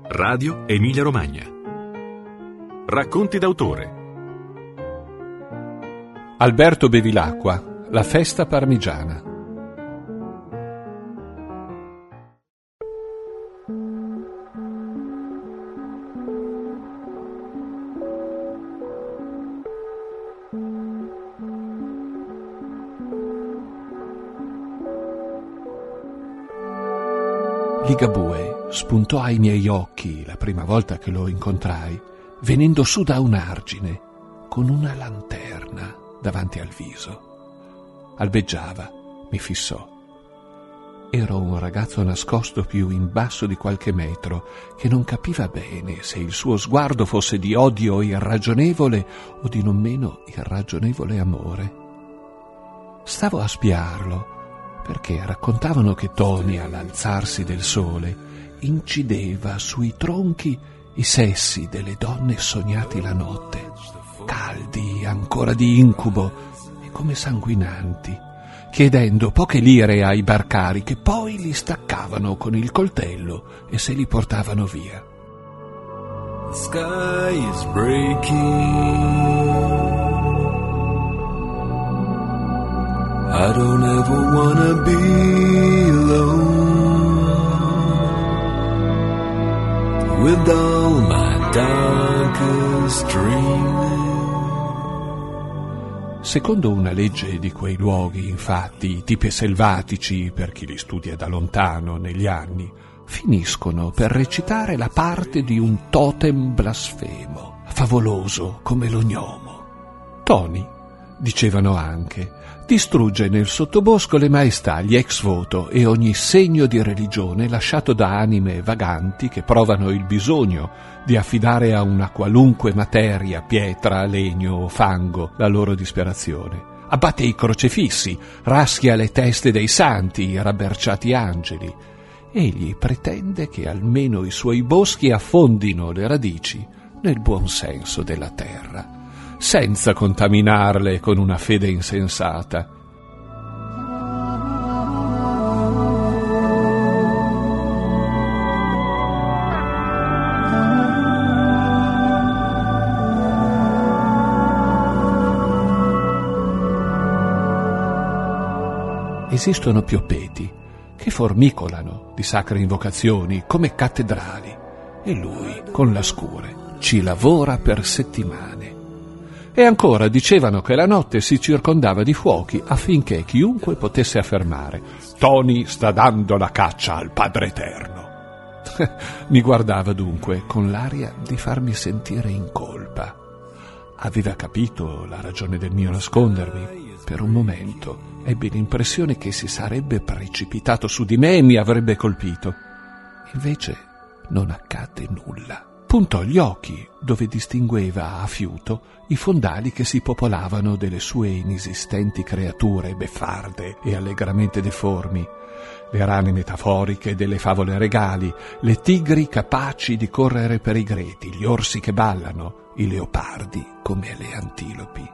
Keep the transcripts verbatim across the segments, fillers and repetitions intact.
Radio Emilia Romagna. Racconti d'autore. Alberto Bevilacqua, La festa parmigiana. Ligabue spuntò ai miei occhi la prima volta che lo incontrai, venendo su da un argine, con una lanterna davanti al viso. Albeggiava, mi fissò. Ero un ragazzo nascosto più in basso di qualche metro, che non capiva bene se il suo sguardo fosse di odio irragionevole o di non meno irragionevole amore. Stavo a spiarlo, perché raccontavano che Toni, all'alzarsi del sole, incideva sui tronchi i sessi delle donne sognati la notte, caldi ancora di incubo e come sanguinanti, chiedendo poche lire ai barcari che poi li staccavano con il coltello e se li portavano via. The sky is breaking. I don't ever wanna be alone with all my darkest dreaming. Secondo una legge di quei luoghi, infatti, i tipi selvatici, per chi li studia da lontano negli anni, finiscono per recitare la parte di un totem blasfemo, favoloso come lo gnomo. Toni, dicevano anche, distrugge nel sottobosco le maestà, gli ex voto e ogni segno di religione lasciato da anime vaganti che provano il bisogno di affidare a una qualunque materia, pietra, legno o fango, la loro disperazione. Abbatte i crocefissi, raschia le teste dei santi, i rabberciati angeli. Egli pretende che almeno i suoi boschi affondino le radici nel buon senso della terra, senza contaminarle con una fede insensata. Esistono pioppeti che formicolano di sacre invocazioni come cattedrali e lui, con la scure, ci lavora per settimane. E ancora dicevano che la notte si circondava di fuochi affinché chiunque potesse affermare: Toni sta dando la caccia al Padre Eterno. Mi guardava dunque con l'aria di farmi sentire in colpa. Aveva capito la ragione del mio nascondermi. Per un momento ebbi l'impressione che si sarebbe precipitato su di me e mi avrebbe colpito. Invece non accadde nulla. Puntò gli occhi dove distingueva a fiuto i fondali che si popolavano delle sue inesistenti creature beffarde e allegramente deformi, le rane metaforiche delle favole regali, le tigri capaci di correre per i greti, gli orsi che ballano, i leopardi come le antilopi.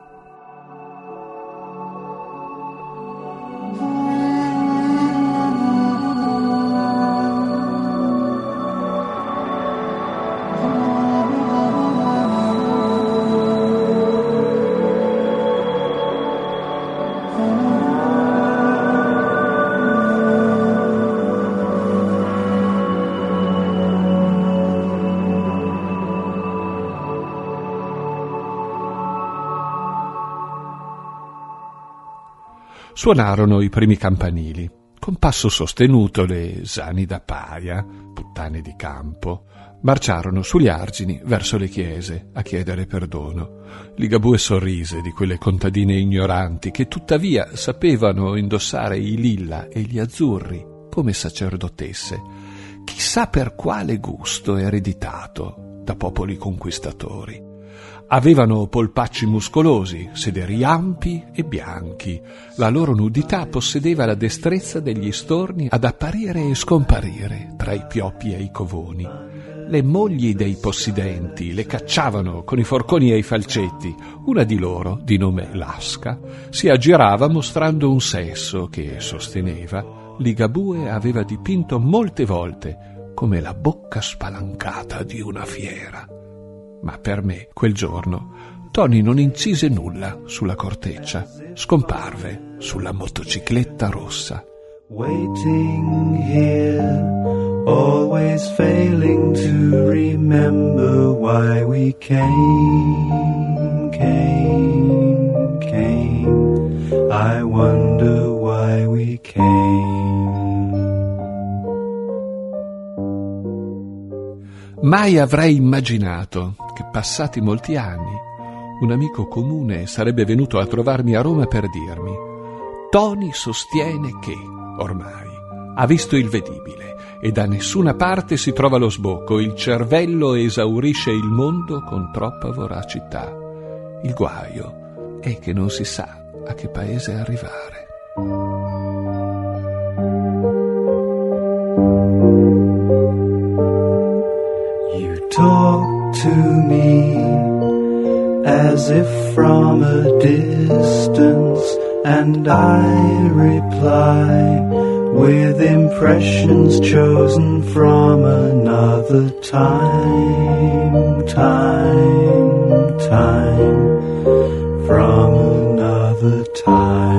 Suonarono i primi campanili. Con passo sostenuto le sani da paia, puttane di campo, marciarono sugli argini verso le chiese a chiedere perdono. Ligabue sorrise di quelle contadine ignoranti che tuttavia sapevano indossare i lilla e gli azzurri come sacerdotesse, chissà per quale gusto ereditato da popoli conquistatori. Avevano polpacci muscolosi, sederi ampi e bianchi. La loro nudità possedeva la destrezza degli storni ad apparire e scomparire tra i pioppi e i covoni. Le mogli dei possidenti le cacciavano con i forconi e i falcetti. Una di loro, di nome Lasca, si aggirava mostrando un sesso che, sosteneva, Ligabue aveva dipinto molte volte come la bocca spalancata di una fiera. Ma per me, quel giorno, Tony non incise nulla sulla corteccia, scomparve sulla motocicletta rossa. Waiting here, always failing to remember why we came, came, came. I wonder why we came. Mai avrei immaginato che, passati molti anni, un amico comune sarebbe venuto a trovarmi a Roma per dirmi: Tony sostiene che, ormai, ha visto il vedibile e da nessuna parte si trova lo sbocco, il cervello esaurisce il mondo con troppa voracità. Il guaio è che non si sa a che paese arrivare. Talk to me as if from a distance, and I reply with impressions chosen from another time, time, time, from another time.